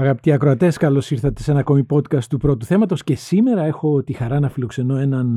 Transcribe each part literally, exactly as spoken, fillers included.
Αγαπητοί ακροατές, καλώς ήρθατε σε ένα ακόμη podcast του Πρώτου Θέματος και σήμερα έχω τη χαρά να φιλοξενώ έναν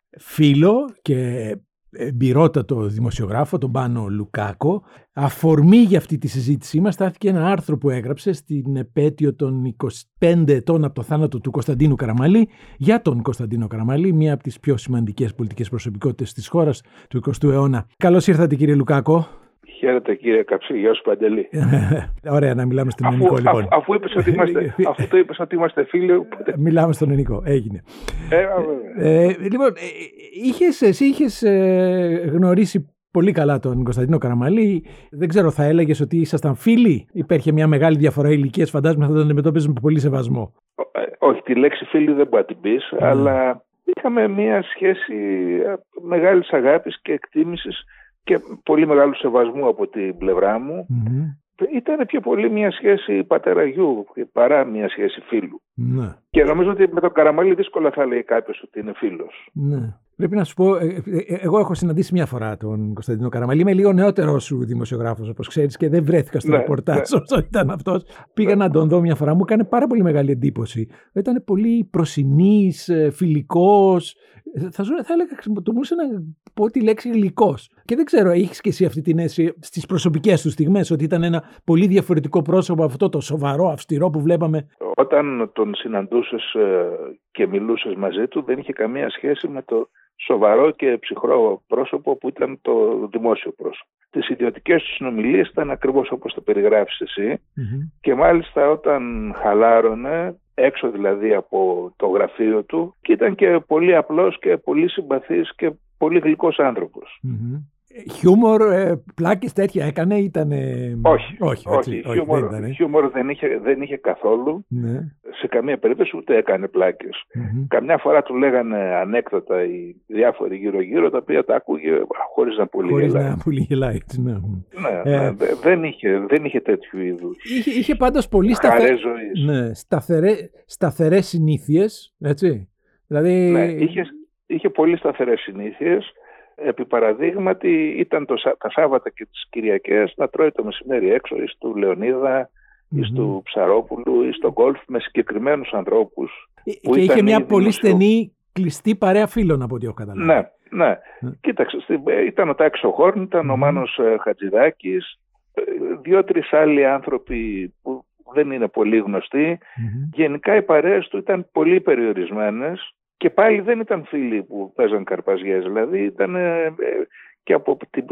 φίλο και εμπειρότατο δημοσιογράφο, τον Πάνο Λουκάκο. Αφορμή για αυτή τη συζήτησή μας στάθηκε ένα άρθρο που έγραψε στην επέτειο των είκοσι πέντε ετών από το θάνατο του Κωνσταντίνου Καραμαλή, για τον Κωνσταντίνο Καραμαλή, μία από τις πιο σημαντικές πολιτικές προσωπικότητες της χώρας του εικοστού αιώνα. Καλώς ήρθατε, κύριε Λουκάκο. Χαίρετε, κύριε Καψί, γεια σου Παντελή. Ωραία, να μιλάμε στον ελληνικό, λοιπόν. Αφού, αφού, είπες ότι είμαστε, αφού το είπες ότι είμαστε φίλοι. Οπότε... Μιλάμε στον ελληνικό, έγινε. Ε, ε, λοιπόν, ε, είχες, εσύ είχες ε, γνωρίσει πολύ καλά τον Κωνσταντίνο Καραμαλή. Δεν ξέρω, θα έλεγες ότι ήσασταν φίλοι? Υπήρχε μια μεγάλη διαφορά ηλικίας, φαντάζομαι θα τον αντιμετώπιζε με πολύ σεβασμό. Ε, όχι, τη λέξη φίλοι δεν μπορεί να την πεις, mm. αλλά είχαμε μια σχέση μεγάλης αγάπης και εκτίμησης και πολύ μεγάλου σεβασμού από την πλευρά μου. Mm-hmm. Ήταν πιο πολύ μια σχέση πατέρα-γιου παρά μια σχέση φίλου. Ναι. Και νομίζω ότι με τον Καραμαλή δύσκολα θα λέει κάποιος ότι είναι φίλος. Ναι. Πρέπει να σου πω, ε, ε, εγώ έχω συναντήσει μια φορά τον Κωνσταντίνο Καραμαλή. Είμαι λίγο νεότερος σου δημοσιογράφος, όπως ξέρεις, και δεν βρέθηκα στο ναι, ρεπορτάζ ναι. όσο ήταν αυτός. Πήγα να τον δω μια φορά, μου έκανε πάρα πολύ μεγάλη εντύπωση. Ήταν πολύ προσινής, φιλικός. Θα, ζω, θα έλεγα, το μπορούσα να πω τη λέξη γλυκός. Και δεν ξέρω, έχεις και εσύ αυτή την αίσθηση στις προσωπικές του στιγμές, ότι ήταν ένα πολύ διαφορετικό πρόσωπο από αυτό το σοβαρό, αυστηρό που βλέπαμε? Όταν τον συναντούσες και μιλούσες μαζί του, δεν είχε καμία σχέση με το σοβαρό και ψυχρό πρόσωπο που ήταν το δημόσιο πρόσωπο. Τις ιδιωτικές του συνομιλίες ήταν ακριβώς όπως το περιγράφεις εσύ, mm-hmm. και μάλιστα όταν χαλάρωνε, έξω δηλαδή από το γραφείο του, και ήταν και πολύ απλός και πολύ συμπαθής και πολύ γλυκός άνθρωπος. Mm-hmm. Χιούμορ, ε, πλάκες τέτοια έκανε, ήτανε... Όχι, όχι, όχι, όχι χιούμορ, δεν, χιούμορ δεν, είχε, δεν είχε καθόλου, ναι. Σε καμία περίπτωση ούτε έκανε πλάκες. Mm-hmm. Καμιά φορά του λέγανε ανέκδοτα οι διάφοροι γύρω-γύρω, τα οποία τα ακούγε χωρίς να πολύ χωρίς γελάει. να πολύ γελάει, ναι. Ναι, ε, ναι, δεν, είχε, δεν είχε τέτοιου είδους. Είχε, είχε πάντως πολύ σταθε... ναι, σταθερέ, σταθερές συνήθειες, έτσι. Δηλαδή... Ναι, είχε, είχε πολύ σταθερές συνήθειες. Επί παραδείγματι ήταν το, τα Σάββατα και τις Κυριακές να τρώει το μεσημέρι έξω ή του Λεωνίδα ή mm-hmm. του Ψαρόπουλου ή στο γκολφ με συγκεκριμένους ανθρώπους. Και είχε μια πολύ στενή κλειστή παρέα φίλων από ό,τι έχω καταλάβει. Ναι, ναι. Mm. Κοίταξε, ήταν ο Τάκης ο Χόρν, ήταν mm. ο Μάνος Χατζηδάκης, δύο-τρεις άλλοι άνθρωποι που δεν είναι πολύ γνωστοί. Mm-hmm. Γενικά οι παρέες του ήταν πολύ περιορισμένες. Και πάλι δεν ήταν φίλοι που παίζαν καρπαζιές, δηλαδή ήταν, ε, και από την,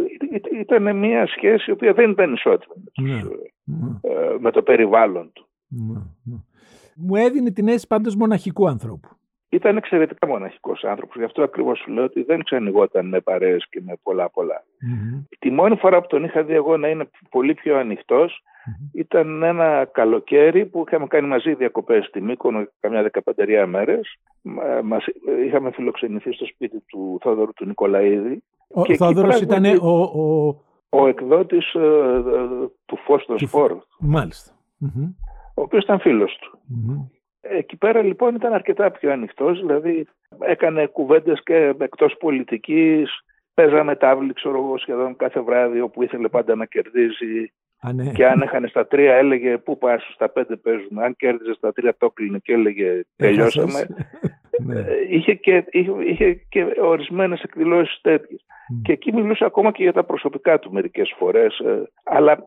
ε, ήταν μια σχέση η οποία δεν ήταν ισότιμη με, ναι, τους, ναι. Ε, με το περιβάλλον του. Ναι, ναι. Μου έδινε την αίσθηση πάντως μοναχικού ανθρώπου. Ήταν εξαιρετικά μοναχικός άνθρωπος, γι' αυτό ακριβώς σου λέω ότι δεν ξενιγόταν με παρέες και με πολλά πολλά. Mm-hmm. Τη μόνη φορά που τον είχα δει εγώ να είναι πολύ πιο ανοιχτός, mm-hmm. ήταν ένα καλοκαίρι που είχαμε κάνει μαζί διακοπές στη Μύκονο καμιά δεκαπέντε μέρες. Μας, είχαμε φιλοξενηθεί στο σπίτι του Θόδωρου του Νικολαίδη. Ο Θόδωρος ήταν ο, ο... ο εκδότης ε, του Φως στο Σπορ. Μάλιστα. Mm-hmm. Ο οποίος ήταν φίλος του. Mm-hmm. Εκεί πέρα λοιπόν ήταν αρκετά πιο ανοιχτός, δηλαδή έκανε κουβέντες και εκτός πολιτικής, παίζαμε τάβλη ξέρω εγώ σχεδόν κάθε βράδυ όπου ήθελε πάντα να κερδίζει. Α, ναι. Και αν έχανε στα τρία έλεγε πού πας, στα πέντε παίζουμε, αν κέρδιζε στα τρία το έκλεινε και έλεγε τελειώσαμε. Ναι. είχε, και, είχε, είχε και ορισμένες εκδηλώσεις τέτοιες. Mm. Και εκεί μιλούσε ακόμα και για τα προσωπικά του μερικές φορές, αλλά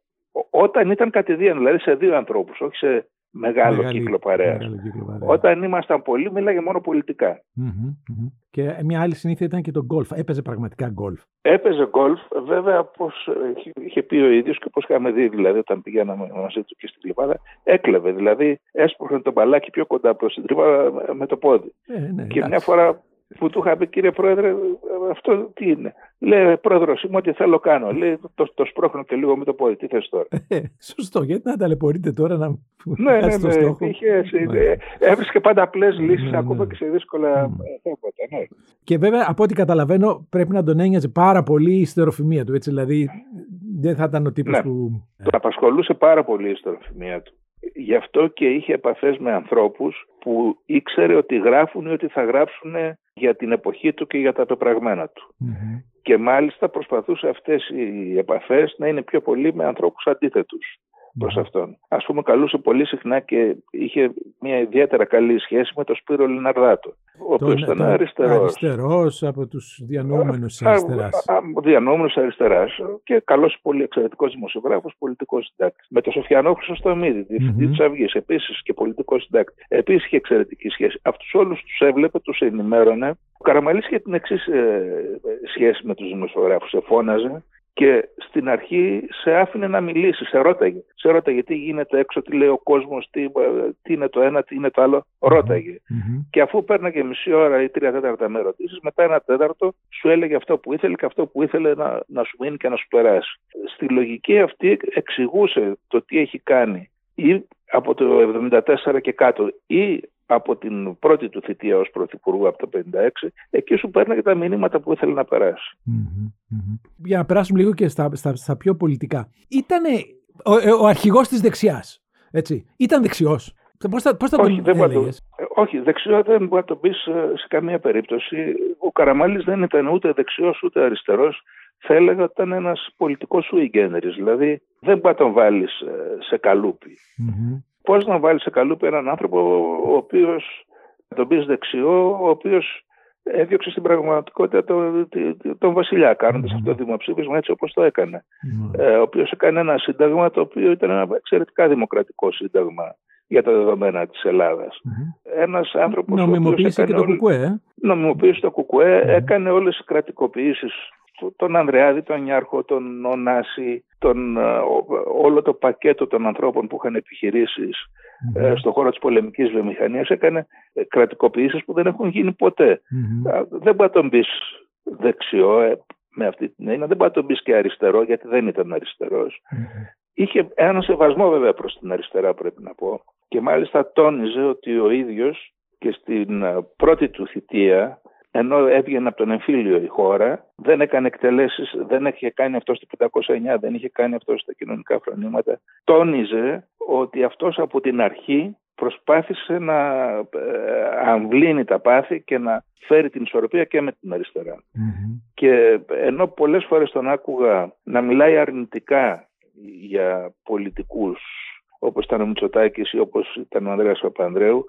όταν ήταν κατηδίαν, δηλαδή σε δύο ανθρώπους, όχι σε μεγάλο Μεγάλη, κύκλο παρέας. Όταν ήμασταν πολλοί, μίλαγε μόνο πολιτικά. Mm-hmm, mm-hmm. Και μια άλλη συνήθεια ήταν και το γκολφ. Έπαιζε πραγματικά γκολφ. Έπαιζε γκολφ, βέβαια, όπως είχε πει ο ίδιος και όπως είχαμε δει, δηλαδή, όταν πηγαίναμε μαζί του και στην Κλιβάδα, έκλεβε. Δηλαδή, έσπροχνε το μπαλάκι πιο κοντά προς την τρύπα με το πόδι. Ε, ναι, και μια φορά που του είχα πει, κύριε Πρόεδρε, αυτό τι είναι? Λέει, Πρόεδρος, είμαι ό,τι θέλω κάνω. Λέει, το, το σπρώχνω και λίγο με το πόδι. Τι θες τώρα? Ε, σωστό, γιατί να ταλαιπωρείτε τώρα να ναι, ναι, ναι, στόχο. Είχε, ναι. Έβρισκε πάντα απλές λύσεις, ναι, ακόμα ναι. και σε δύσκολα θέματα. Ναι. Ναι. Και βέβαια, από ό,τι καταλαβαίνω, πρέπει να τον ένοιαζε πάρα πολύ η ιστεροφημία του. Έτσι, δηλαδή, δεν θα ήταν ο τύπος ναι. που... Τον απασχολούσε πάρα πολύ η ιστεροφημία του. Γι' αυτό και είχε επαφές με ανθρώπους που ήξερε ότι γράφουν ή ότι θα γράψουν για την εποχή του και για τα πεπραγμένα του. Mm-hmm. Και μάλιστα προσπαθούσε αυτές οι επαφές να είναι πιο πολύ με ανθρώπους αντίθετους. προς αυτόν. Ας πούμε, καλούσε πολύ συχνά και είχε μια ιδιαίτερα καλή σχέση με τον Σπύρο Λιναρδάτο, ο οποίος ήταν αριστερός. Αριστερός από τους διανοούμενους της αριστεράς. Διανοούμενους αριστεράς και καλός, πολύ εξαιρετικός δημοσιογράφος, πολιτικός συντάκτης. Με τον Σοφιανό Χρυσοστομίδη, διευθυντή mm-hmm. της Αυγής, επίσης και πολιτικός συντάκτης. Επίσης είχε εξαιρετική σχέση. Αυτούς όλους τους έβλεπε, τους ενημέρωνε. Ο Καραμανλής είχε την εξής ε, σχέση με τους δημοσιογράφους. Σε φώναζε. Και στην αρχή σε άφηνε να μιλήσει, σε ρώταγε. Σε ρώταγε τι γίνεται έξω, τι λέει ο κόσμος, τι, τι είναι το ένα, τι είναι το άλλο. Ρώταγε. Mm-hmm. Και αφού πέρναγε μισή ώρα ή τρία τέταρτα με ερωτήσεις, μετά ένα τέταρτο σου έλεγε αυτό που ήθελε και αυτό που ήθελε να, να σου μείνει και να σου περάσει. Στη λογική αυτή εξηγούσε το τι έχει κάνει ή από το εβδομήντα τέσσερα και κάτω ή από την πρώτη του θητεία ως πρωθυπουργού από το πενήντα έξι, εκεί σου παίρναγε τα μηνύματα που ήθελε να περάσει. Mm-hmm, mm-hmm. Για να περάσουμε λίγο και στα, στα, στα πιο πολιτικά. Ήτανε ο, ο αρχηγός της δεξιάς, έτσι. Ήταν δεξιός. Πώς θα, πώς θα όχι, τον δεν έλεγες? Το, όχι, δεξιό δεν μπορεί να το πεις σε καμία περίπτωση. Ο Καραμανλής δεν ήταν ούτε δεξιός ούτε αριστερός. Θα έλεγα ότι ήταν ένας πολιτικός sui generis, δηλαδή δεν μπορεί να τον βάλεις σε καλούπι. Mm-hmm. Πώς να βάλεις σε καλούπι έναν άνθρωπο ο οποίος, τον πεις δεξιό, ο οποίος έδιωξε στην πραγματικότητα τον, τον βασιλιά, κάνοντας mm-hmm. αυτό το δημοψήφισμα έτσι όπως το έκανε. Mm-hmm. Ε, ο οποίος έκανε ένα σύνταγμα το οποίο ήταν ένα εξαιρετικά δημοκρατικό σύνταγμα για τα δεδομένα της Ελλάδας. Mm-hmm. Ένας άνθρωπος... Νομιμοποίησε και το Κουκουέ. Νομιμοποίησε το Κουκουέ, mm-hmm. έκανε όλες τις κρατικοποιήσεις, τον Ανδρεάδη, τον Νιάρχο, τον Ωνάση, τον, όλο το πακέτο των ανθρώπων που είχαν επιχειρήσεις mm-hmm. ε, στον χώρο της πολεμικής βιομηχανίας, έκανε κρατικοποιήσεις που δεν έχουν γίνει ποτέ. Mm-hmm. Δεν μπορεί να τον πεις δεξιό ε, με αυτή την έννοια, δεν μπορεί να τον πεις και αριστερό, γιατί δεν ήταν αριστερός. Mm-hmm. Είχε ένα σεβασμό βέβαια προς την αριστερά, πρέπει να πω, και μάλιστα τόνιζε ότι ο ίδιος και στην πρώτη του θητεία, ενώ έβγαινε από τον εμφύλιο η χώρα, δεν έκανε εκτελέσεις, δεν είχε κάνει αυτό στο πεντακόσια εννιά, δεν είχε κάνει αυτό στα κοινωνικά φρονήματα. Τόνιζε ότι αυτός από την αρχή προσπάθησε να αμβλύνει τα πάθη και να φέρει την ισορροπία και με την αριστερά. Mm-hmm. Και ενώ πολλές φορές τον άκουγα να μιλάει αρνητικά για πολιτικούς όπως ήταν ο Μητσοτάκης ή όπως ήταν ο Ανδρέας Παπανδρέου,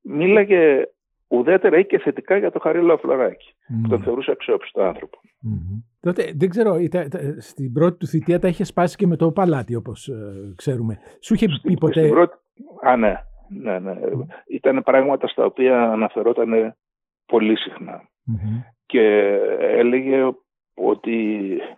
μίλαγε ουδέτερα ή και θετικά για το Χαρίλαο Φλωράκη, mm. που τον θεωρούσε αξιόπιστο άνθρωπο. Mm-hmm. Τότε, δεν ξέρω, ήταν, στην πρώτη του θητεία τα είχε σπάσει και με το παλάτι, όπως ε, ξέρουμε. Σου είχε πει ποτέ... Στην πρώτη... Α, ναι. ναι, ναι. Mm. Ήταν πράγματα στα οποία αναφερόταν πολύ συχνά. Mm-hmm. Και έλεγε ότι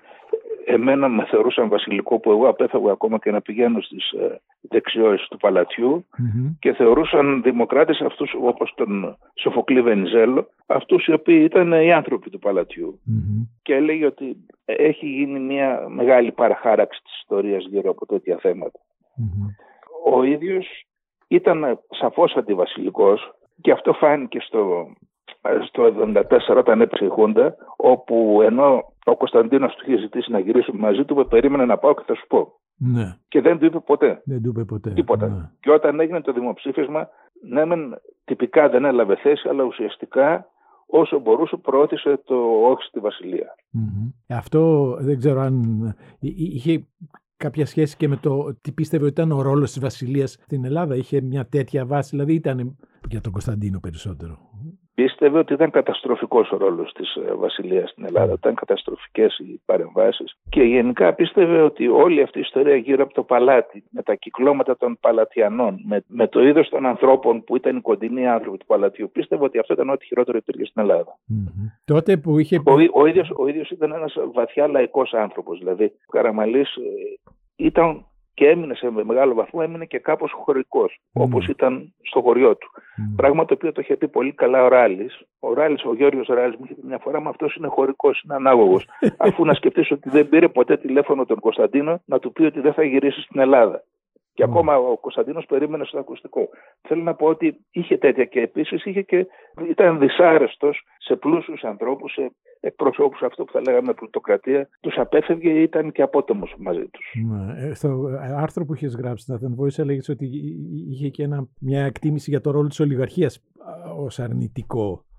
εμένα με θεωρούσαν βασιλικό που εγώ απέφευγα ακόμα και να πηγαίνω στις ε, δεξιώσεις του παλατιού mm-hmm. και θεωρούσαν δημοκράτες αυτούς όπως τον Σοφοκλή Βενιζέλο, αυτούς οι οποίοι ήταν οι άνθρωποι του παλατιού. Mm-hmm. Και έλεγε ότι έχει γίνει μια μεγάλη παραχάραξη της ιστορίας γύρω από τέτοια θέματα. Mm-hmm. Ο ίδιος ήταν σαφώς αντιβασιλικός και αυτό φάνηκε στο... στο εβδομήντα τέσσερα όταν έπεσε η Χούντα, όπου ενώ ο Κωνσταντίνος του είχε ζητήσει να γυρίσουμε μαζί του, περίμενε να πάω και θα σου πω. Ναι. Και δεν του είπε ποτέ. Δεν του είπε ποτέ. Τίποτα. Ναι. Και όταν έγινε το δημοψήφισμα, ναι, μεν τυπικά δεν έλαβε θέση, αλλά ουσιαστικά όσο μπορούσε προώθησε το όχι στη Βασιλεία. Mm-hmm. Αυτό δεν ξέρω αν είχε κάποια σχέση και με το τι πίστευε ότι ήταν ο ρόλος της Βασιλείας στην Ελλάδα. Είχε μια τέτοια βάση, δηλαδή ήταν για τον Κωνσταντίνο περισσότερο. Πίστευε ότι ήταν καταστροφικός ο ρόλος της Βασιλείας στην Ελλάδα, mm. ήταν καταστροφικές οι παρεμβάσεις και γενικά πίστευε ότι όλη αυτή η ιστορία γύρω από το παλάτι, με τα κυκλώματα των παλατιανών, με, με το είδος των ανθρώπων που ήταν οι κοντινοί άνθρωποι του παλατιού, πίστευε ότι αυτό ήταν ό,τι χειρότερο υπήρχε στην Ελλάδα. Mm-hmm. Τότε που είχε... Ο, ο, ίδιος, ο ίδιος ήταν ένας βαθιά λαϊκός άνθρωπος, δηλαδή ο Καραμανλής ήταν... και έμεινε σε μεγάλο βαθμό, έμεινε και κάπως χωρικός, mm. όπως ήταν στο χωριό του. Mm. Πράγμα το οποίο το είχε πει πολύ καλά ο Ράλης. Ο Ράλης, ο Γιώργος Ράλης, μου είχε πει μια φορά, μα αυτός είναι χωρικός, είναι ανάγωγος. Αφού να σκεφτείς ότι δεν πήρε ποτέ τηλέφωνο τον Κωνσταντίνο να του πει ότι δεν θα γυρίσει στην Ελλάδα. Και mm. ακόμα ο Κωνσταντίνος περίμενε στο ακουστικό. Θέλω να πω ότι είχε τέτοια και επίσης είχε και, ήταν δυσάρεστος σε πλούσιους ανθρώπους, σε εκπροσώπους, αυτό που θα λέγαμε πλουτοκρατία, τους απέφευγε ή ήταν και απότομος μαζί τους. Ναι. Στο άρθρο που είχες γράψει στην Athens Voice έλεγες ότι είχε και ένα, μια εκτίμηση για το ρόλο της ολιγαρχίας ως αρνητικό.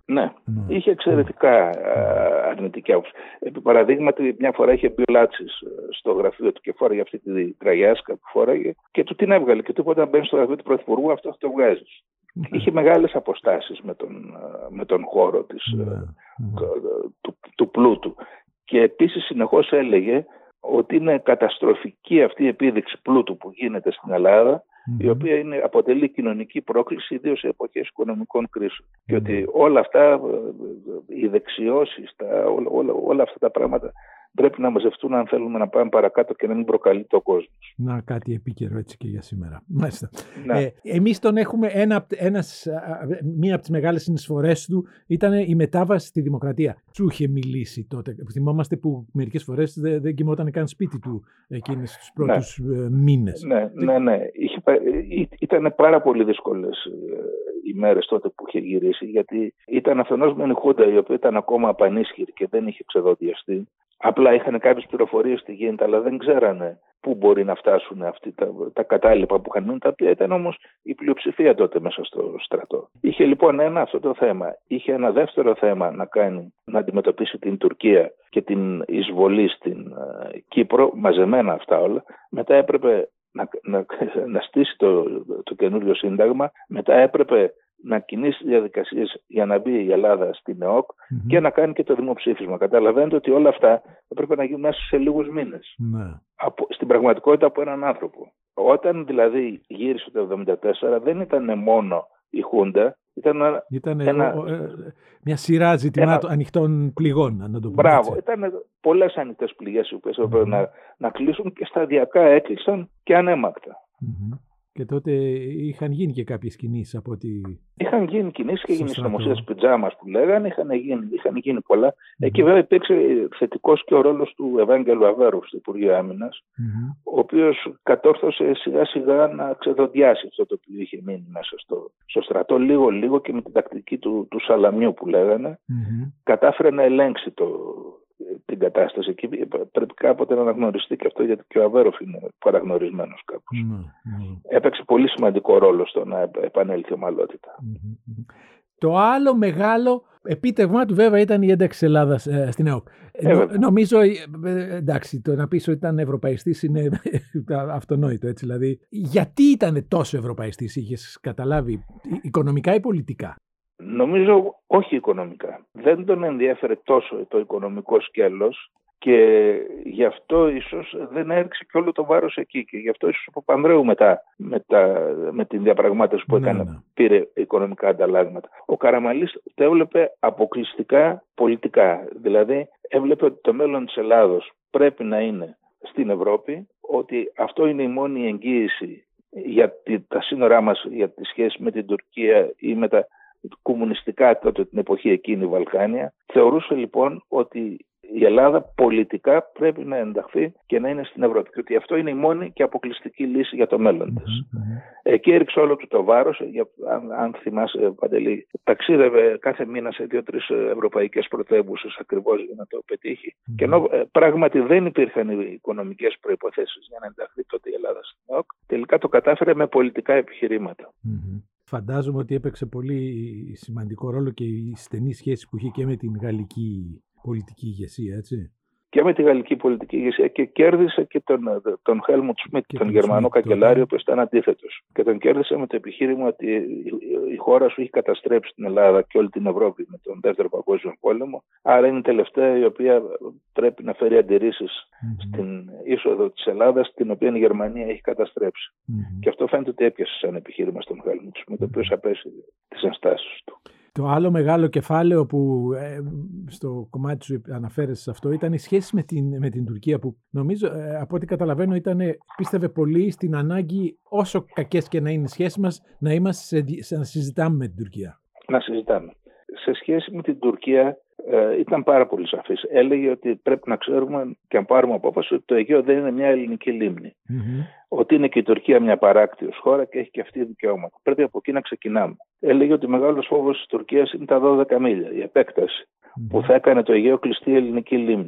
Ναι, mm. είχε εξαιρετικά mm. αρνητική άποψη. Επί παραδείγματι, μια φορά είχε μπει ο Λάτσης στο γραφείο του και φόραγε αυτή τη τραγιάσκα που φόραγε και του την έβγαλε. Και του είπε: όταν μπαίνει στο γραφείο του Πρωθυπουργού, αυτό θα το βγάζει. Mm. Είχε μεγάλες αποστάσεις με τον, με τον χώρο της, mm. του, του πλούτου. Και επίσης συνεχώς έλεγε ότι είναι καταστροφική αυτή η επίδειξη πλούτου που γίνεται στην Ελλάδα, mm-hmm. η οποία είναι, αποτελεί κοινωνική πρόκληση, ιδίως σε εποχές οικονομικών κρίσεων. Mm-hmm. Και ότι όλα αυτά, οι δεξιώσεις, τα, όλα, όλα, όλα αυτά τα πράγματα πρέπει να μαζευτούν αν θέλουμε να πάμε παρακάτω και να μην προκαλεί το κόσμο. Να, κάτι επίκαιρο έτσι και για σήμερα. Μάλιστα. Ναι. Ε, εμείς τον έχουμε, ένα, ένας, μία από τις μεγάλες συνεισφορές του ήταν η μετάβαση στη δημοκρατία. Σου είχε μιλήσει τότε. Θυμόμαστε που μερικές φορές δεν, δεν κοιμόταν καν σπίτι του εκείνες τους πρώτους ναι. μήνες. Ναι, ναι, ναι. Είχε, ήταν πάρα πολύ δύσκολες οι μέρες τότε που είχε γυρίσει, γιατί ήταν αφενός με η Χούντα, η οποία ήταν ακόμα απανίσχυρη και δεν είχε ξεδοντιαστεί. Απλά είχαν κάποιες πληροφορίες τι γίνεται, αλλά δεν ξέρανε πού μπορεί να φτάσουν αυτοί τα, τα κατάλοιπα που είχαν μείνει, τα οποία ήταν όμως η πλειοψηφία τότε μέσα στο στρατό. Είχε λοιπόν ένα αυτό το θέμα. Είχε ένα δεύτερο θέμα να κάνει, να αντιμετωπίσει την Τουρκία και την εισβολή στην uh, Κύπρο, μαζεμένα αυτά όλα. Μετά έπρεπε να, να, να στήσει το, το καινούριο σύνταγμα, μετά έπρεπε να κινήσει διαδικασίες για να μπει η Ελλάδα στην ΕΟΚ mm-hmm. και να κάνει και το δημοψήφισμα. Καταλαβαίνετε ότι όλα αυτά έπρεπε να γίνουν μέσα σε λίγους μήνες. Mm-hmm. Από, στην πραγματικότητα από έναν άνθρωπο. Όταν δηλαδή γύρισε το χίλια εννιακόσια εβδομήντα τέσσερα δεν ήταν μόνο η Χούντα, ήταν, ήταν ένα, ο, ε, μια σειρά ζητημάτων ένα, ανοιχτών πληγών. Να το πούμε μπράβο, έτσι. Ήταν πολλές ανοιχτές πληγές που mm-hmm. έπρεπε να, να κλείσουν και σταδιακά έκλεισαν και ανέμακτα. Mm-hmm. Και τότε είχαν γίνει και κάποιες κινήσεις από ό,τι... Είχαν γίνει κινήσεις και γίνει συνωμοσία της πιτζάμας που λέγανε, είχαν γίνει, είχαν γίνει πολλά. Mm-hmm. Εκεί βέβαια υπήρξε θετικός και ο ρόλος του Ευάγγελου Αβέρου στο Υπουργείο Άμυνας, mm-hmm. ο οποίος κατόρθωσε σιγά σιγά να ξεδοντιάσει αυτό το οποίο είχε μείνει μέσα στο, στο στρατό, λίγο λίγο και με την τακτική του, του σαλαμιού που λέγανε, mm-hmm. κατάφερε να ελέγξει το... την κατάσταση. Εκεί πρέπει κάποτε να αναγνωριστεί και αυτό, γιατί και ο Αβέροφ είναι παραγνωρισμένος κάπως. Mm, mm. Έπαιξε πολύ σημαντικό ρόλο στο να επανέλθει η ομαλότητα. Mm-hmm. Το άλλο μεγάλο επίτευγμα του βέβαια ήταν η ένταξη της Ελλάδας ε, στην ΕΟΚ. Ε, Νο, νομίζω, ε, εντάξει, το να πεις ότι ήταν ευρωπαϊστής είναι αυτονόητο, έτσι, δηλαδή. Γιατί ήταν τόσο ευρωπαϊστής, είχες καταλάβει, οικονομικά ή πολιτικά? Νομίζω όχι οικονομικά. Δεν τον ενδιέφερε τόσο το οικονομικό σκέλος και γι' αυτό ίσως δεν έριξε και όλο το βάρος εκεί. Και γι' αυτό ίσως ο Παπανδρέου μετά με, τα, με την διαπραγμάτευση που έκανε ναι, ναι. πήρε οικονομικά ανταλλάγματα. Ο Καραμανλής το έβλεπε αποκλειστικά πολιτικά. Δηλαδή έβλεπε ότι το μέλλον της Ελλάδος πρέπει να είναι στην Ευρώπη, ότι αυτό είναι η μόνη εγγύηση για τα σύνορά μας, για τη σχέση με την Τουρκία ή με τα κομμουνιστικά τότε την εποχή εκείνη Βαλκάνια. Θεωρούσε λοιπόν ότι η Ελλάδα πολιτικά πρέπει να ενταχθεί και να είναι στην Ευρώπη και ότι αυτό είναι η μόνη και αποκλειστική λύση για το μέλλον της. Mm-hmm. Εκεί έριξε όλο του το βάρος. Αν, αν θυμάσαι, Παντελή, ταξίδευε κάθε μήνα σε δύο-τρεις ευρωπαϊκές πρωτεύουσες ακριβώς για να το πετύχει. Mm-hmm. Και ενώ ε, πράγματι δεν υπήρχαν οι οικονομικές προϋποθέσεις για να ενταχθεί τότε η Ελλάδα στην ΕΟΚ, τελικά το κατάφερε με πολιτικά επιχειρήματα. Mm-hmm. Φαντάζομαι ότι έπαιξε πολύ σημαντικό ρόλο και η στενή σχέση που είχε και με την γαλλική πολιτική ηγεσία, έτσι. Και με τη γαλλική πολιτική ηγεσία και κέρδισε και τον, τον Χέλμουντ Σμιτ, τον, τον Γερμανό καγκελάριο, που ήταν αντίθετος. Και τον κέρδισε με το επιχείρημα ότι η χώρα σου έχει καταστρέψει την Ελλάδα και όλη την Ευρώπη με τον Δεύτερο Παγκόσμιο Πόλεμο. Άρα είναι η τελευταία η οποία πρέπει να φέρει αντιρρήσεις mm-hmm. στην είσοδο της Ελλάδας, την οποία η Γερμανία έχει καταστρέψει. Mm-hmm. Και αυτό φαίνεται ότι έπιασε σαν επιχείρημα στον Χέλμουντ Σμιτ, ο οποίος απέσυρε τις ενστάσεις του. Το άλλο μεγάλο κεφάλαιο που ε, στο κομμάτι σου αναφέρεσαι σε αυτό ήταν η σχέση με την, με την Τουρκία, που νομίζω ε, από ό,τι καταλαβαίνω ήταν, πίστευε πολύ στην ανάγκη, όσο κακές και να είναι οι σχέσεις μας, να είμαστε σε, σε, να συζητάμε με την Τουρκία. Να συζητάμε. Σε σχέση με την Τουρκία ε, ήταν πάρα πολύ σαφής. Έλεγε ότι πρέπει να ξέρουμε και αν πάρουμε απόφαση ότι το Αιγαίο δεν είναι μια ελληνική λίμνη. Mm-hmm. Ότι είναι και η Τουρκία μια παράκτιος χώρα και έχει και αυτή δικαιώματα. Πρέπει από εκεί να ξεκινάμε. Έλεγε ότι ο μεγάλος φόβος της Τουρκίας είναι τα δώδεκα μίλια, η επέκταση, mm-hmm. που θα έκανε το Αιγαίο κλειστή ελληνική λίμνη.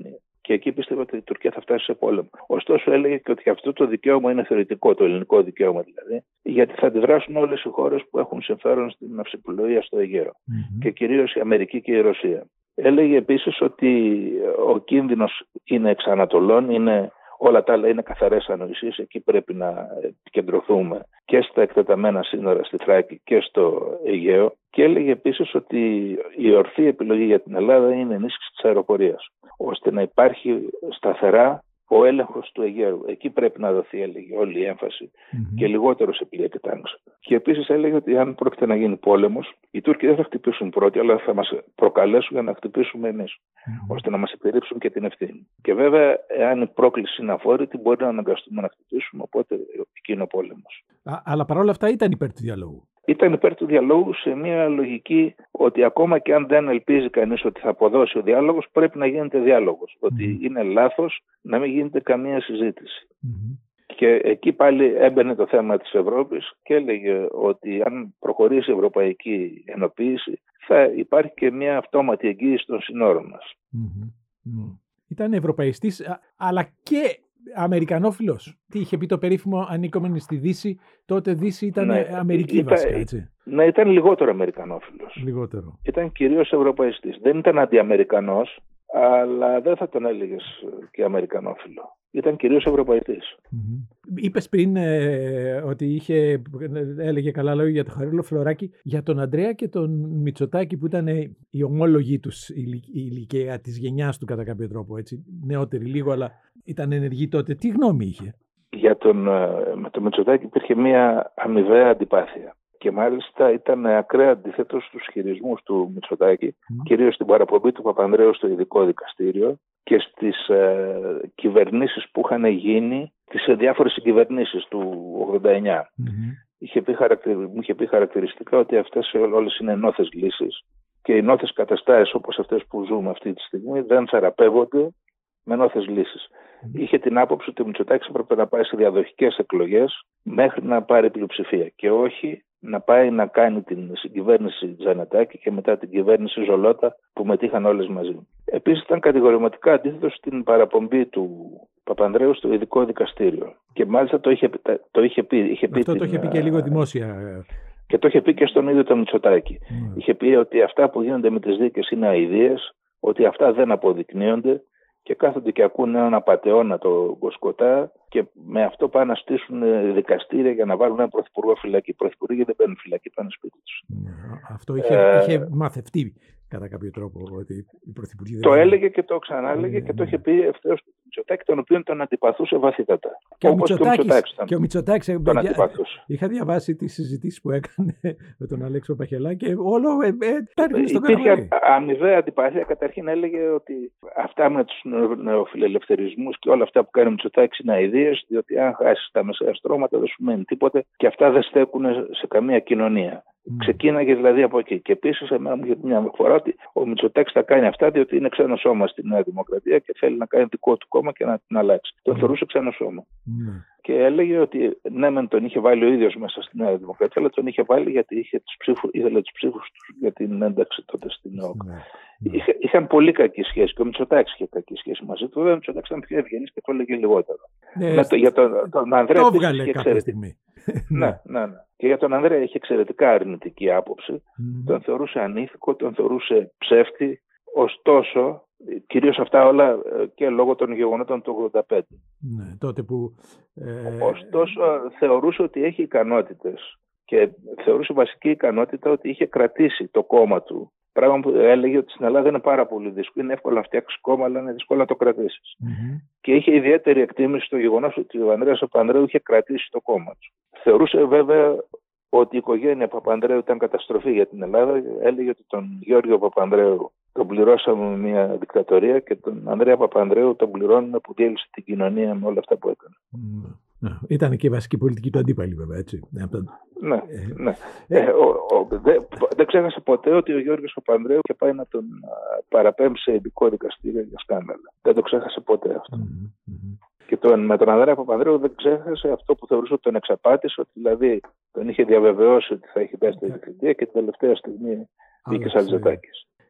Και εκεί πίστευε ότι η Τουρκία θα φτάσει σε πόλεμο. Ωστόσο, έλεγε και ότι αυτό το δικαίωμα είναι θεωρητικό, το ελληνικό δικαίωμα δηλαδή, γιατί θα αντιδράσουν όλες οι χώρες που έχουν συμφέρον στην ναυσιπλοεία στο Αιγαίο. Mm-hmm. Και κυρίως η Αμερική και η Ρωσία. Έλεγε επίσης ότι ο κίνδυνος είναι εξ Ανατολών, είναι, όλα τα άλλα είναι καθαρές ανοησίες. Εκεί πρέπει να επικεντρωθούμε και στα εκτεταμένα σύνορα στη Θράκη και στο Αιγαίο. Και έλεγε επίσης ότι η ορθή επιλογή για την Ελλάδα είναι η ενίσχυση της αεροπορίας, ώστε να υπάρχει σταθερά ο έλεγχος του Αιγαίου. Εκεί πρέπει να δοθεί, έλεγε, όλη η έμφαση mm-hmm. και λιγότερο σε πλοία και τάγκς. Και επίσης έλεγε ότι αν πρόκειται να γίνει πόλεμος, οι Τούρκοι δεν θα χτυπήσουν πρώτοι, αλλά θα μας προκαλέσουν για να χτυπήσουμε εμείς, mm-hmm. ώστε να μας επιρρύψουν και την ευθύνη. Και βέβαια, εάν η πρόκληση είναι αφόρητη, μπορεί να αναγκαστούμε να χτυπήσουμε, οπότε εκεί είναι ο πόλεμος. Α, αλλά παρόλα αυτά ήταν υπέρ του διαλόγου. Ήταν υπέρ του διαλόγου σε μια λογική ότι ακόμα και αν δεν ελπίζει κανείς ότι θα αποδώσει ο διάλογος, πρέπει να γίνεται διάλογος. Mm-hmm. Ότι είναι λάθος να μην γίνεται καμία συζήτηση. Mm-hmm. Και εκεί πάλι έμπαινε το θέμα της Ευρώπης και έλεγε ότι αν προχωρήσει η ευρωπαϊκή ενοποίηση, θα υπάρχει και μια αυτόματη εγγύηση των συνόρων μας. Mm-hmm. Ήταν ευρωπαϊστής, αλλά και Αμερικανόφιλος. Τι είχε πει το περίφημο ανήκομενοι στη Δύση, τότε Δύση ήταν ναι, Αμερική ήταν, βασικά, έτσι. Ναι, ήταν λιγότερο Αμερικανόφιλος. Λιγότερο. Ήταν κυρίως ευρωπαϊστής. Δεν ήταν αντιαμερικανός, αλλά δεν θα τον έλεγες και Αμερικανόφιλο. Ήταν κυρίως ευρωπαϊστής. Mm-hmm. Είπες πριν ε, ότι είχε, έλεγε καλά λόγια για τον Χαρίλο Φλωράκη, για τον Ανδρέα και τον Μητσοτάκη που ήταν οι ομόλογοι τους, η ηλικία της γενιάς του κατά κάποιο τρόπο, έτσι, νεότεροι λίγο, αλλά ήταν ενεργοί τότε. Τι γνώμη είχε? Για τον, με τον Μητσοτάκη υπήρχε μια αμοιβαία αντιπάθεια. Και μάλιστα ήταν ακραία αντίθετος στους χειρισμούς του Μητσοτάκη, mm. κυρίως στην παραπομπή του Παπανδρέου στο ειδικό δικαστήριο και στις ε, κυβερνήσεις που είχαν γίνει, τις ε, διάφορες συγκυβερνήσεις του ογδόντα εννιά. Mm-hmm. Είχε πει χαρακτηρι... Μου είχε πει χαρακτηριστικά ότι αυτές όλες είναι νόθες λύσεις και οι νόθες καταστάσεις όπως αυτές που ζούμε αυτή τη στιγμή δεν θεραπεύονται με νόθες λύσεις. Mm-hmm. Είχε την άποψη ότι ο Μητσοτάκης έπρεπε να πάει σε διαδοχικές εκλογές μέχρι να πάρει πλειοψηφία και όχι να πάει να κάνει την συγκυβέρνηση Τζανετάκη και μετά την κυβέρνηση Ζολότα που μετήχαν όλες μαζί. Επίσης ήταν κατηγορηματικά αντίθετος στην παραπομπή του Παπανδρέου στο ειδικό δικαστήριο. Και μάλιστα το είχε, το είχε πει. Είχε πει Αυτό την, το είχε πει και λίγο δημόσια. Και το είχε πει και στον ίδιο τον Μητσοτάκη. Mm. Είχε πει ότι αυτά που γίνονται με τις δίκες είναι αηδίες, ότι αυτά δεν αποδεικνύονται και κάθονται και ακούνε έναν απατεώνα το Κοσκοτά και με αυτό πάνε να στήσουν δικαστήρια για να βάλουν έναν πρωθυπουργό φυλακή. Οι πρωθυπουργοί δεν παίρνουν φυλακή, πάνε σπίτι τους. Αυτό είχε, ε, είχε μαθευτεί κατά κάποιο τρόπο ότι οι πρωθυπουργοί το δεν... έλεγε και το ξανάλεγε ε, και το είχε πει ευθέως του Μητσοτάκη, τον οποίο τον αντιπαθούσε βαθύτατα. Και όπως ο Μητσοτάκης. Και ο Μητσοτάκης τον αντιπαθούσε. Είχα διαβάσει τις συζητήσεις που έκανε με τον Αλέξο Παχελά και όλο ε, ε, στο υπήρχε αμοιβαία αντιπάθεια. Καταρχήν έλεγε ότι αυτά με τους νεοφιλελευθερισμούς και όλα αυτά που κάνει ο Μητσοτάκης είναι αηδίες, διότι αν χάσεις τα μεσαία στρώματα δεν σου μένει τίποτε και αυτά δεν στέκουν σε καμία κοινωνία. Mm. Ξεκίναγε δηλαδή από εκεί. Και επίσης, εμένα μου είχε πει μια φορά ότι ο Μητσοτάκης θα κάνει αυτά διότι είναι ξένο σώμα στη Νέα Δημοκρατία και θέλει να κάνει δικό του κόμμα και να την αλλάξει. Mm. Τον θεωρούσε ξένο σώμα. Mm. Και έλεγε ότι ναι, μεν τον είχε βάλει ο ίδιος μέσα στη Νέα Δημοκρατία, αλλά τον είχε βάλει γιατί είχε τους ψήφους, ήθελε τους ψήφους του για την ένταξη τότε στην ΕΟΚ. Mm. Είχε, είχαν πολύ κακή σχέση και ο Μητσοτάκης είχε κακή σχέση μαζί του. Βέβαια, ο Μητσοτάκης ήταν πιο ευγενής και το έλεγε λιγότερο. Ναι, το, για τον, τον Ανδρέα το έβγαλε κάποια στιγμή. Ναι, ναι, ναι. Και για τον Ανδρέα είχε εξαιρετικά αρνητική άποψη. Mm. Τον θεωρούσε ανήθικο, τον θεωρούσε ψεύτη. Ωστόσο, κυρίως αυτά όλα και λόγω των γεγονότων του ογδόντα πέντε. Ναι, τότε που... Ε... Ωστόσο, θεωρούσε ότι έχει ικανότητες. Και θεωρούσε βασική ικανότητα ότι είχε κρατήσει το κόμμα του. Πράγμα που έλεγε ότι στην Ελλάδα είναι πάρα πολύ δύσκολο. Είναι εύκολο να φτιάξει κόμμα, αλλά είναι δύσκολο να το κρατήσει. Mm-hmm. Και είχε ιδιαίτερη εκτίμηση στο γεγονός ότι ο Ανδρέας Παπανδρέου είχε κρατήσει το κόμμα του. Θεωρούσε βέβαια ότι η οικογένεια Παπανδρέου ήταν καταστροφή για την Ελλάδα. Έλεγε ότι τον Γιώργο Παπανδρέου τον πληρώσαμε με μια δικτατορία και τον Ανδρέα Παπανδρέου τον πληρώνουμε που διέλυσε την κοινωνία με όλα αυτά που έκανε. Mm. Ήταν και η βασική πολιτική του αντίπαλη, βέβαια, έτσι. Ναι, ε, ναι. Ε, ε, ο, ο, δε, δεν ξέχασε ποτέ ότι ο Γιώργος Παπανδρέου είχε πάει να τον παραπέμψει σε ειδικό δικαστήριο για σκάνδαλα. Δεν το ξέχασε ποτέ αυτό. Mm-hmm, mm-hmm. Και τον, με τον Ανδρέα Παπανδρέου δεν ξέχασε αυτό που θεωρούσε ότι τον εξαπάτησε, ότι δηλαδή τον είχε διαβεβαιώσει ότι θα έχει πέσει στη διευθυντία και την τελευταία στιγμή μπήκε Αλζετάκης.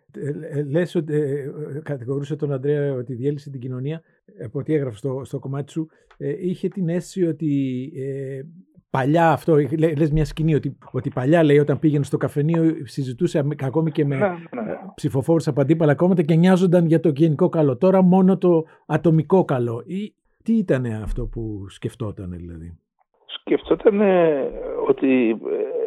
Ε, λες ότι ε, κατηγορούσε τον Ανδρέα ότι διέλυσε την κοινωνία, από ό,τι έγραφε στο, στο κομμάτι σου, ε, είχε την αίσθηση ότι ε, παλιά αυτό, λέ, λες μια σκηνή, ότι, ότι παλιά λέει όταν πήγαινε στο καφενείο συζητούσε ακόμη και με ναι, ναι. ψηφοφόρους από αντίπαλα κόμματα και νοιάζονταν για το γενικό καλό. Τώρα μόνο το ατομικό καλό. Ή, τι ήταν αυτό που σκεφτόταν δηλαδή? Σκεφτόταν ότι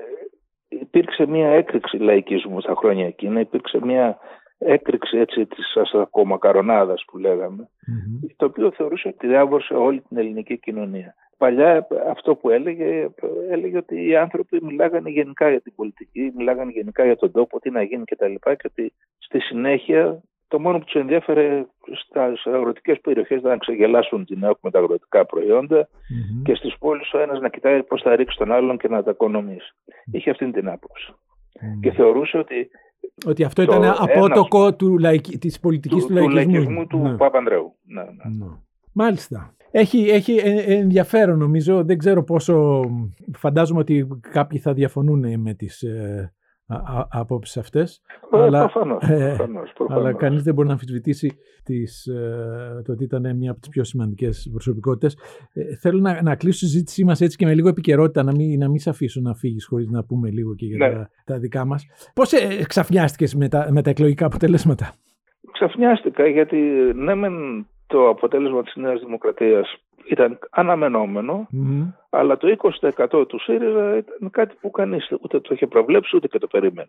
υπήρξε μια έκρηξη λαϊκισμού στα χρόνια εκείνα, υπήρξε μια έκρηξη έτσι της αστρακομακαρονάδας που λέγαμε, mm-hmm. το οποίο θεωρούσε ότι διάβορσε όλη την ελληνική κοινωνία. Παλιά αυτό που έλεγε, έλεγε ότι οι άνθρωποι μιλάγανε γενικά για την πολιτική, μιλάγανε γενικά για τον τόπο, τι να γίνει κτλ. Και, και ότι στη συνέχεια το μόνο που τους ενδιαφέρε στις αγροτικές περιοχές ήταν να ξεγελάσουν την ΕΟΚ με τα αγροτικά προϊόντα mm-hmm. και στις πόλεις ο ένας να κοιτάει πώς θα ρίξει τον άλλον και να τα οικονομήσει. Mm-hmm. Είχε αυτή την άποψη. Mm-hmm. Και θεωρούσε ότι Ότι αυτό ήταν απότοκο ένας... του λαϊκ... της πολιτικής του, του λαϊκισμού. λαϊκισμού του ναι. Παπανδρέου. Ναι, ναι. Ναι. Μάλιστα. Έχει, έχει ενδιαφέρον νομίζω. Δεν ξέρω πόσο... Φαντάζομαι ότι κάποιοι θα διαφωνούν με τις ε, απόψεις αυτές. Ε, αλλά προφανώς, ε, προφανώς, προφανώς. αλλά κανείς δεν μπορεί να αμφισβητήσει τις, ε, το ότι ήταν μια από τις πιο σημαντικές προσωπικότητες. Ε, θέλω να, να κλείσω τη συζήτησή μας έτσι και με λίγο επικαιρότητα, να μην, να μην σε αφήσω να φύγεις χωρίς να πούμε λίγο και για ναι. τα, τα δικά μας. Πώς ε, ξαφνιάστηκες με τα, με τα εκλογικά αποτελέσματα? Ξαφνιάστηκα γιατί ναι μεν το αποτέλεσμα της Νέας Δημοκρατίας ήταν αναμενόμενο, mm-hmm. αλλά το είκοσι τοις εκατό του ΣΥΡΙΖΑ ήταν κάτι που κανείς ούτε το είχε προβλέψει ούτε και το περίμενε.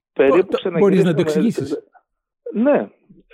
Το, μπορείς να το εξηγήσεις? Ναι.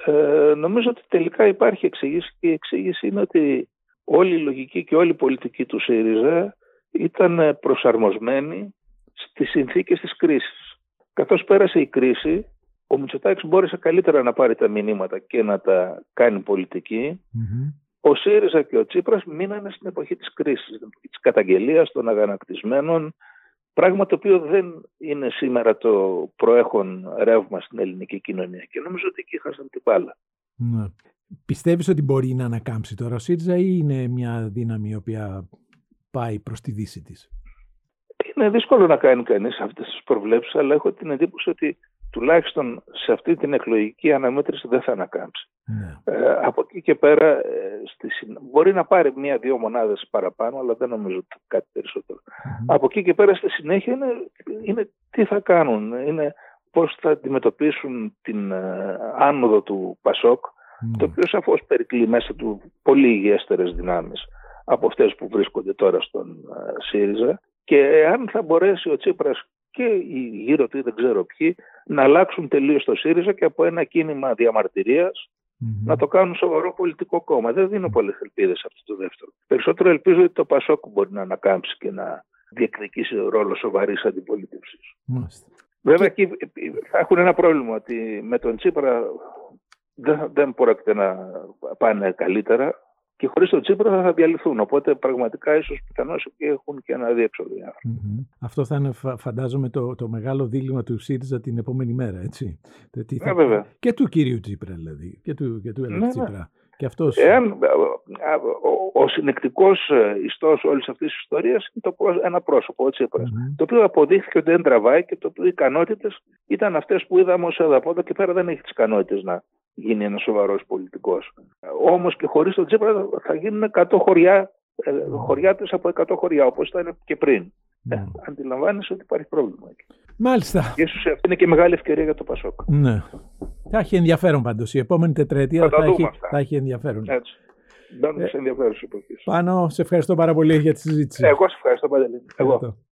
Ε, νομίζω ότι τελικά υπάρχει εξήγηση και η εξήγηση είναι ότι όλη η λογική και όλη η πολιτική του ΣΥΡΙΖΑ ήταν προσαρμοσμένη στις συνθήκες της κρίσης. Καθώς πέρασε η κρίση, ο Μητσοτάκης μπόρεσε καλύτερα να πάρει τα μηνύματα και να τα κάνει πολιτική. Mm-hmm. Ο ΣΥΡΙΖΑ και ο Τσίπρας μείνανε στην εποχή της κρίσης, της καταγγελίας των αγανακτισμένων, πράγμα το οποίο δεν είναι σήμερα το προέχον ρεύμα στην ελληνική κοινωνία. Και νομίζω ότι εκεί χάσαν την μπάλα. Ναι. Πιστεύεις ότι μπορεί να ανακάμψει τώρα ο ΣΥΡΙΖΑ ή είναι μια δύναμη η οποία πάει προς τη δύση της? Είναι δύσκολο να κάνει κανείς αυτές τις προβλέψεις, αλλά έχω την εντύπωση ότι τουλάχιστον σε αυτή την εκλογική αναμέτρηση δεν θα ανακάμψει. Ναι. Ε, από εκεί και πέρα ε, στη, μπορεί να πάρει μία-δύο μονάδες παραπάνω, αλλά δεν νομίζω ότι κάτι περισσότερο. Mm-hmm. Από εκεί και πέρα στη συνέχεια είναι, είναι τι θα κάνουν, είναι πώς θα αντιμετωπίσουν την ε, άνοδο του ΠΑΣΟΚ, mm-hmm. το οποίο σαφώς περικλεί μέσα του πολύ υγιέστερες δυνάμεις από αυτές που βρίσκονται τώρα στον ε, ΣΥΡΙΖΑ, και αν θα μπορέσει ο Τσίπρας και οι γύρω του, δεν ξέρω ποιοι, να αλλάξουν τελείως το ΣΥΡΙΖΑ και από ένα κίνημα διαμαρτυρίας mm-hmm. να το κάνουν σοβαρό πολιτικό κόμμα. Δεν δίνω πολλές ελπίδες σε αυτό το δεύτερο. Περισσότερο ελπίζω ότι το ΠΑΣΟΚ μπορεί να ανακάμψει και να διεκδικήσει ρόλο σοβαρής αντιπολίτευσης. Mm-hmm. Βέβαια εκεί θα έχουν ένα πρόβλημα, ότι με τον Τσίπρα δεν, δεν πρόκειται να πάνε καλύτερα. Και χωρίς τον Τσίπρα θα διαλυθούν. Οπότε πραγματικά ίσως πιθανώς έχουν και ένα διέξοδο. Mm-hmm. Αυτό θα είναι, φαντάζομαι, το, το μεγάλο δίλημμα του ΣΥΡΙΖΑ την επόμενη μέρα, έτσι. Τι θα... βέβαια. Και του κυρίου Τσίπρα, δηλαδή. Και του, και του Έλεξη Τσίπρα. Ναι. Και αυτός... Εάν, ο, ο συνεκτικός ιστός όλης αυτής της ιστορίας είναι το, ένα πρόσωπο, ο Τσίπρας. Mm-hmm. Το οποίο αποδείχθηκε ότι δεν τραβάει και το οποίο οι ικανότητες ήταν αυτές που είδαμε ως εδώ. Από εδώ και πέρα δεν έχει τις ικανότητες να γίνει ένας σοβαρός πολιτικός. Όμως και χωρίς τον Τσίπρα θα γίνουν εκατό χωριά, χωριάτες από εκατό χωριά, όπως ήταν και πριν. Mm. Ε, αντιλαμβάνεσαι ότι υπάρχει πρόβλημα εκεί. Μάλιστα. Και ίσως αυτή είναι και μεγάλη ευκαιρία για το ΠΑΣΟΚ. Ναι. Θα έχει ενδιαφέρον πάντως. Η επόμενη τετραετία θα, θα, έχει, θα έχει ενδιαφέρον. Έτσι. Μπαίνουμε σε ενδιαφέρουσες εποχές. Πάνο, σε ευχαριστώ πάρα πολύ για τη συζήτηση. Εγώ σε ευχαριστώ, Παντελή. Εγώ.